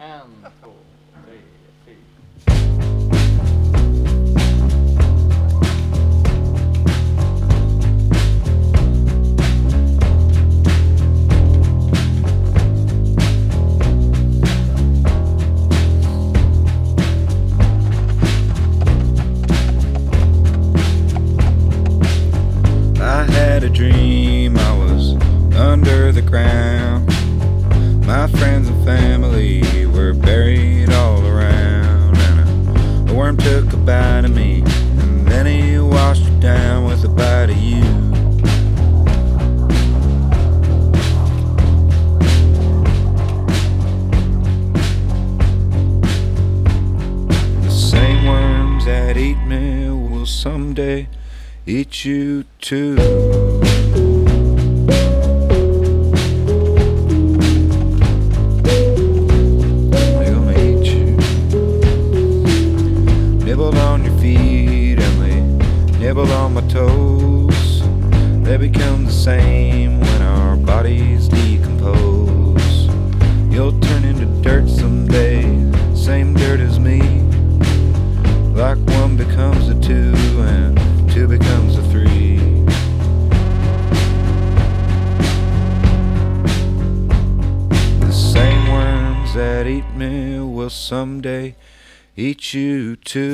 And 2, 3, 4. I had a dream I was under the ground. My friends and family were buried all around, and a worm took a bite of me, and then he washed it down with a bite of you. The same worms that eat me will someday eat you too. They're gonna eat you. Nibbled on your feet and they nibbled on my toes. They become the same when our bodies decompose. You'll turn into dirt someday, same dirt as me. Like one becomes a two and two becomes a three. The same worms that eat me will someday eat you too.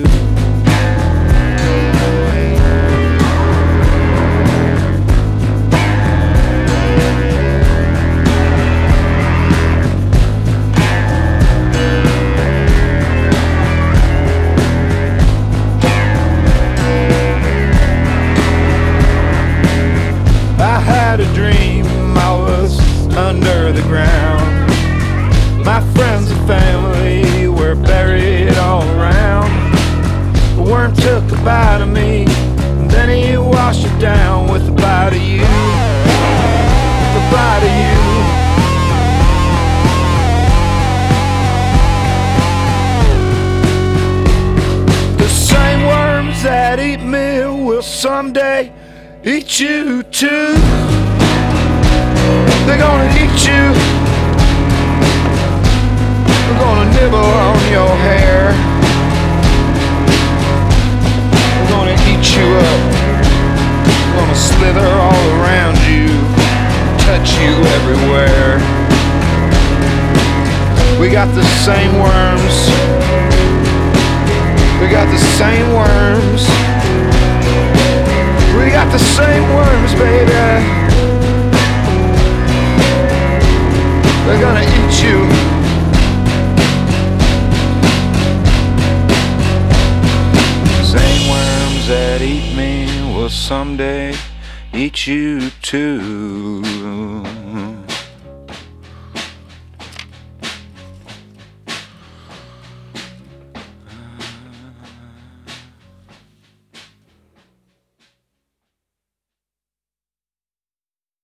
I had a dream I was under the ground. My friends and family were buried all around. A worm took a bite of me, and then he washed it down with a bite of you. With a bite of you. The same worms that eat me will someday eat you too. They're gonna eat you. They're gonna nibble on your hair. They're gonna eat you up. They're gonna slither all around you, touch you everywhere. We got the same worms. We got the same worms. We got the same worms, baby. They're gonna eat you. Same worms that eat me will someday eat you too.